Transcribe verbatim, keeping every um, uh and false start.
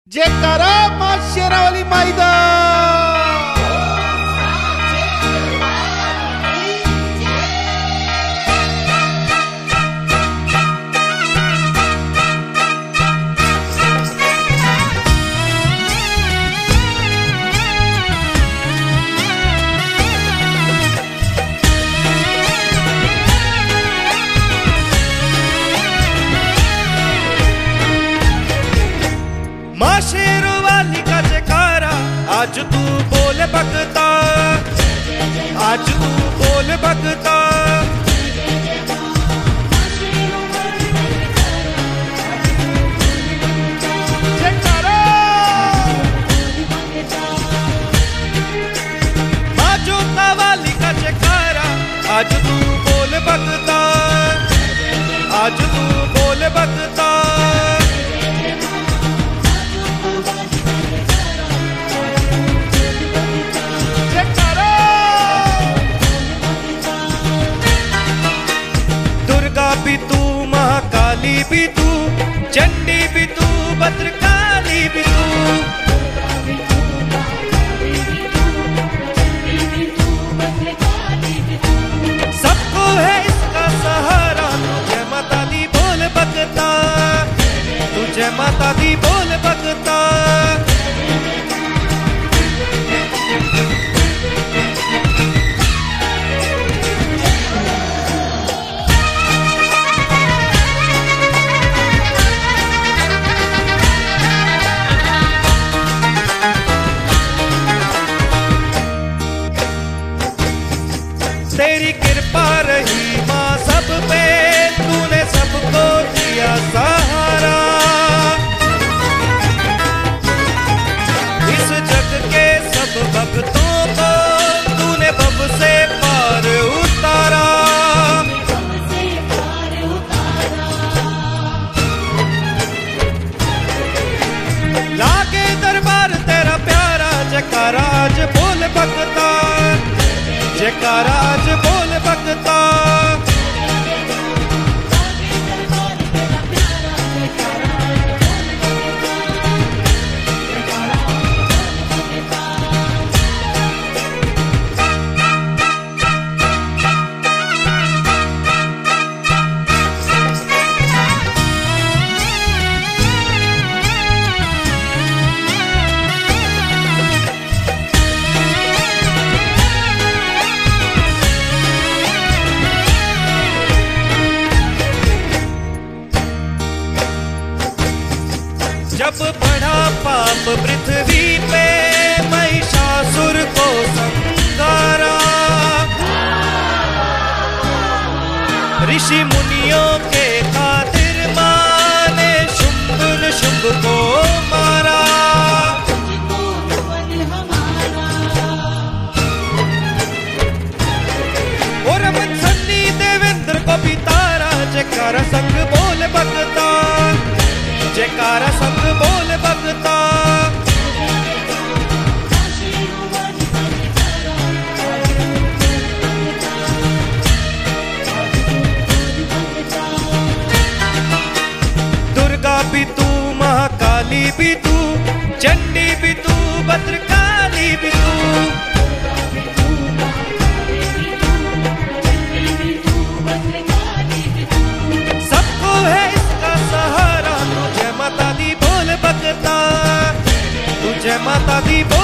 जयकारा मां शेरावाली माई दा। मां शेरावाली का जयकारा आज तू बोल भगता, आज तू बोल भगता। जयकारा मां जोतावाली का जयकारा आज तू बोल भगता, आज तू बोल भगता। भी तू, महाकाली भी तू, चंडी भी तू, भद्रकाली भी तू। सबको है इसका सहारा, तुझे माता दी बोल भगता, तुझे माता दी बोल भगता। तेरी कृपा रही माँ सब पे, तूने सबको दिया सहारा। इस जग के सब भक्तों को तूने भव से पार उतारा। लागे दरबार तेरा प्यारा, जयकारा आज बोल भगता, जयकारा आज बोल भगता। जब बढ़ा पाप पृथ्वी पे, महिषासुर को संहारा। ऋषि मुनियों के खातिर मां ने शुंभ शुंभ को मारा। और मन सन्नी देवेंद्र को भी तारा, जयकारा संग बोल भगता, जयकारा संग बोल भगता। दुर्गा भी तू, महाकाली भी तू, चंडी भी तू, भद्रकाली भी तू। सबको है इसका सहारा, तुझे माता दी बोल भगता, तुझे माता दी बोल